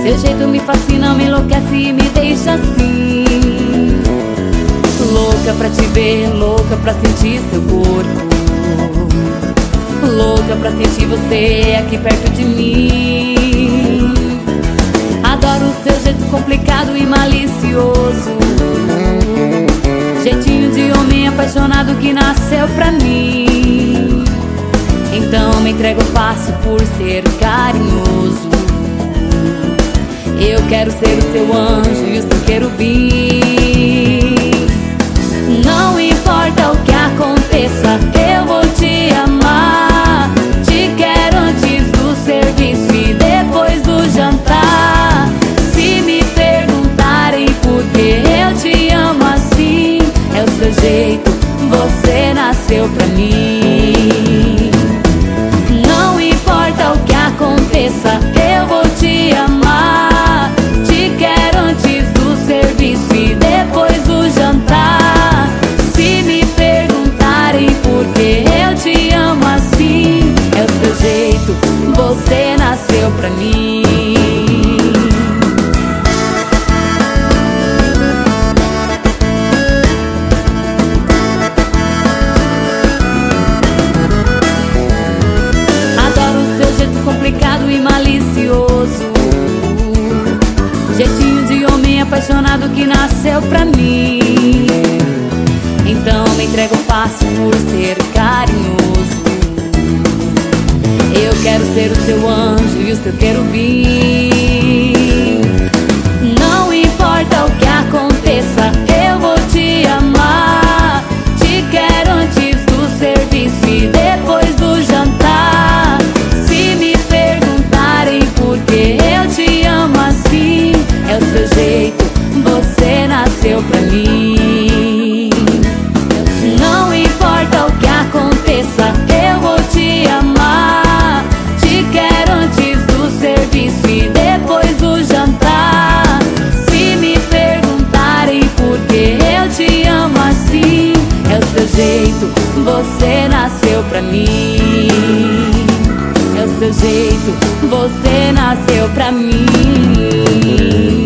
Seu jeito me fascina, me enlouquece e me deixa assim. Louca pra te ver, louca pra sentir seu corpo, louca pra sentir você aqui perto de mim. Adoro o seu jeito complicado e malicioso, jeitinho de homem apaixonado que nasceu pra mim. Então me entrego fácil por ser carinhoso. Eu quero ser o seu anjo e o seu querubim. Não importa o que aconteça, eu vou te amar. Te quero antes do serviço e depois do jantar. Se me perguntarem por que eu te amo assim, é o seu jeito, você nasceu pra mim. Não importa o que aconteça, eu vou te amar. Te quero antes do serviço e depois do jantar. Se me perguntarem por que eu te amo assim, é o seu jeito, você nasceu pra mim. Adoro o seu jeito complicado e malicioso, jeitinho de homem apaixonado que nasceu pra mim. Então me entrego fácil por ser carinhoso. Eu quero ser o seu anjo e o seu querubim. Não importa o que aconteça, eu vou te amar. Te quero antes do serviço e depois do jantar. Se me perguntarem por que eu te amo assim, é o seu jeito, você nasceu pra mim. Não importa o que aconteça, eu vou te amar. Te quero antes do serviço e depois do jantar. Se me perguntarem por que eu te amo assim, é o seu jeito, você nasceu pra mim. É o seu jeito, você nasceu pra mim.